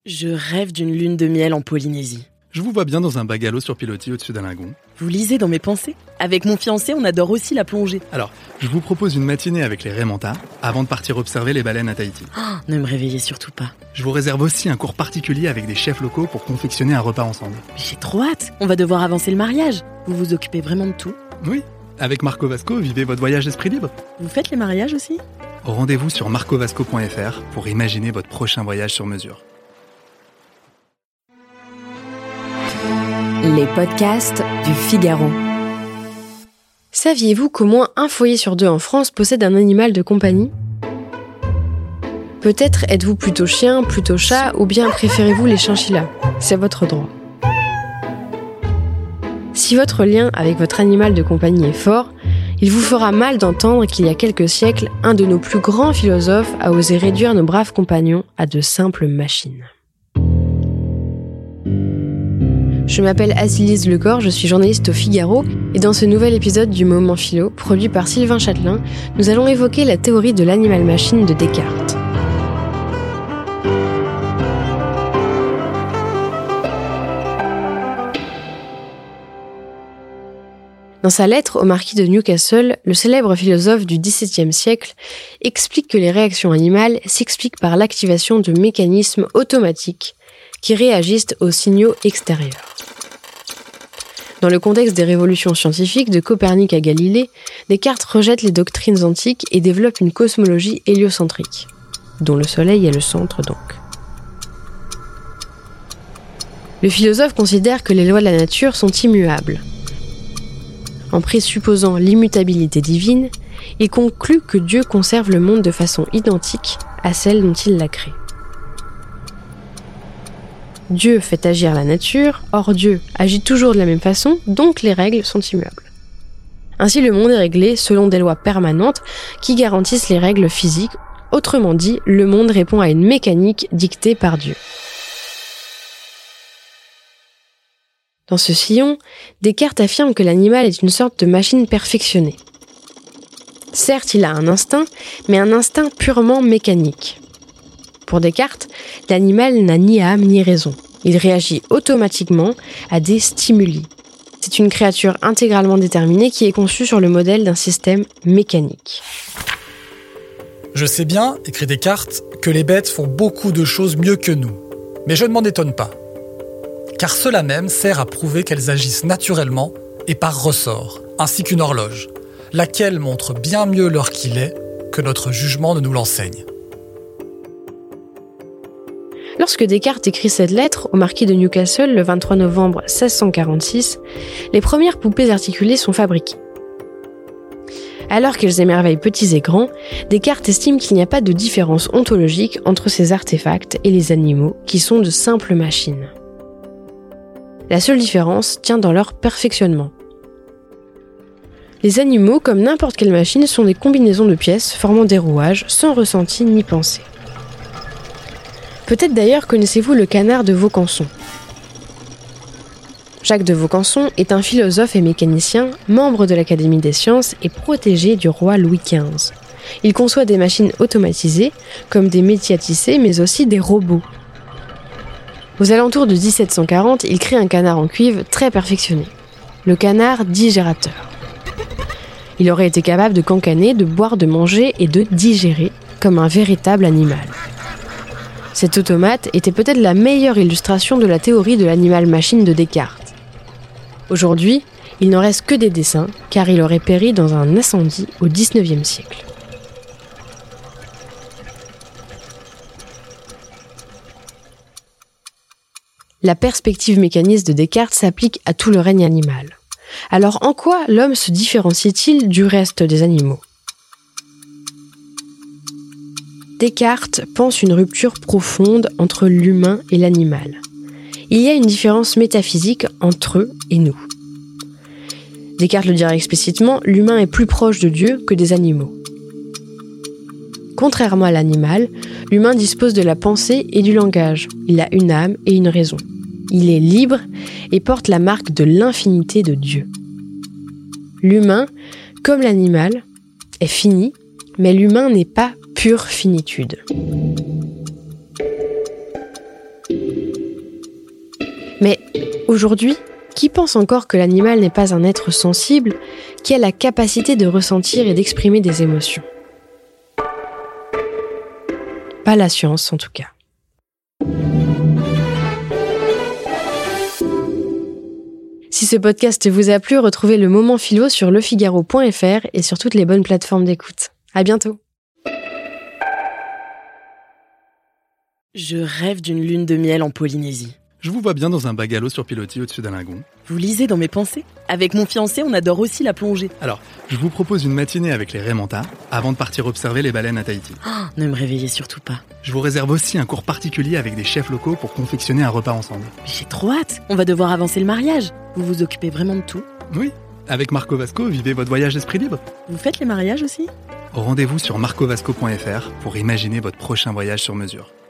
Je rêve d'une lune de miel en Polynésie. Je vous vois bien dans un bungalow sur pilotis au-dessus d'un lagon. Vous lisez dans mes pensées ? Avec mon fiancé, on adore aussi la plongée. Alors, je vous propose une matinée avec les Raymanta avant de partir observer les baleines à Tahiti. Ne me réveillez surtout pas. Je vous réserve aussi un cours particulier avec des chefs locaux pour confectionner un repas ensemble. Mais j'ai trop hâte. On va devoir avancer le mariage. Vous vous occupez vraiment de tout ? Oui, avec Marco Vasco, vivez votre voyage d'esprit libre. Vous faites les mariages aussi ? Rendez-vous sur marcovasco.fr pour imaginer votre prochain voyage sur mesure. Les podcasts du Figaro. Saviez-vous qu'au moins un foyer sur deux en France possède un animal de compagnie ? Peut-être êtes-vous plutôt chien, plutôt chat, ou bien préférez-vous les chinchillas ? C'est votre droit. Si votre lien avec votre animal de compagnie est fort, il vous fera mal d'entendre qu'il y a quelques siècles, un de nos plus grands philosophes a osé réduire nos braves compagnons à de simples machines. Je m'appelle Azilise Lecor, je suis journaliste au Figaro et dans ce nouvel épisode du Moment Philo, produit par Sylvain Châtelain, nous allons évoquer la théorie de l'animal-machine de Descartes. Dans sa lettre au marquis de Newcastle, le célèbre philosophe du XVIIe siècle explique que les réactions animales s'expliquent par l'activation de mécanismes automatiques qui réagissent aux signaux extérieurs. Dans le contexte des révolutions scientifiques de Copernic à Galilée, Descartes rejette les doctrines antiques et développe une cosmologie héliocentrique, dont le Soleil est le centre donc. Le philosophe considère que les lois de la nature sont immuables. En présupposant l'immutabilité divine, il conclut que Dieu conserve le monde de façon identique à celle dont il l'a créé. Dieu fait agir la nature, or Dieu agit toujours de la même façon, donc les règles sont immuables. Ainsi, le monde est réglé selon des lois permanentes qui garantissent les règles physiques. Autrement dit, le monde répond à une mécanique dictée par Dieu. Dans ce sillon, Descartes affirme que l'animal est une sorte de machine perfectionnée. Certes, il a un instinct, mais un instinct purement mécanique. Pour Descartes, l'animal n'a ni âme ni raison. Il réagit automatiquement à des stimuli. C'est une créature intégralement déterminée qui est conçue sur le modèle d'un système mécanique. Je sais bien, écrit Descartes, que les bêtes font beaucoup de choses mieux que nous. Mais je ne m'en étonne pas. Car cela même sert à prouver qu'elles agissent naturellement et par ressort, ainsi qu'une horloge, laquelle montre bien mieux l'heure qu'il est que notre jugement ne nous l'enseigne. Lorsque Descartes écrit cette lettre au marquis de Newcastle le 23 novembre 1646, les premières poupées articulées sont fabriquées. Alors qu'elles émerveillent petits et grands, Descartes estime qu'il n'y a pas de différence ontologique entre ces artefacts et les animaux, qui sont de simples machines. La seule différence tient dans leur perfectionnement. Les animaux, comme n'importe quelle machine, sont des combinaisons de pièces formant des rouages, sans ressenti ni pensée. Peut-être d'ailleurs connaissez-vous le canard de Vaucanson. Jacques de Vaucanson est un philosophe et mécanicien, membre de l'Académie des sciences et protégé du roi Louis XV. Il conçoit des machines automatisées, comme des métiers à tisser, mais aussi des robots. Aux alentours de 1740, il crée un canard en cuivre très perfectionné, le canard digérateur. Il aurait été capable de cancaner, de boire, de manger et de digérer, comme un véritable animal. Cet automate était peut-être la meilleure illustration de la théorie de l'animal-machine de Descartes. Aujourd'hui, il n'en reste que des dessins, car il aurait péri dans un incendie au XIXe siècle. La perspective mécaniste de Descartes s'applique à tout le règne animal. Alors en quoi l'homme se différencie-t-il du reste des animaux ? Descartes pense une rupture profonde entre l'humain et l'animal. Il y a une différence métaphysique entre eux et nous. Descartes le dira explicitement, l'humain est plus proche de Dieu que des animaux. Contrairement à l'animal, l'humain dispose de la pensée et du langage. Il a une âme et une raison. Il est libre et porte la marque de l'infinité de Dieu. L'humain, comme l'animal, est fini, mais l'humain n'est pas pure finitude. Mais aujourd'hui, qui pense encore que l'animal n'est pas un être sensible qui a la capacité de ressentir et d'exprimer des émotions ? Pas la science en tout cas. Si ce podcast vous a plu, retrouvez le Moment Philo sur lefigaro.fr et sur toutes les bonnes plateformes d'écoute. À bientôt. Je rêve d'une lune de miel en Polynésie. Je vous vois bien dans un bungalow sur pilotis au-dessus d'un lagon. Vous lisez dans mes pensées ? Avec mon fiancé, on adore aussi la plongée. Alors, je vous propose une matinée avec les Raymanta avant de partir observer les baleines à Tahiti. Oh, ne me réveillez surtout pas. Je vous réserve aussi un cours particulier avec des chefs locaux pour confectionner un repas ensemble. Mais j'ai trop hâte. On va devoir avancer le mariage. Vous vous occupez vraiment de tout ? Oui, avec Marco Vasco, vivez votre voyage d'esprit libre. Vous faites les mariages aussi ? Rendez-vous sur marcovasco.fr pour imaginer votre prochain voyage sur mesure.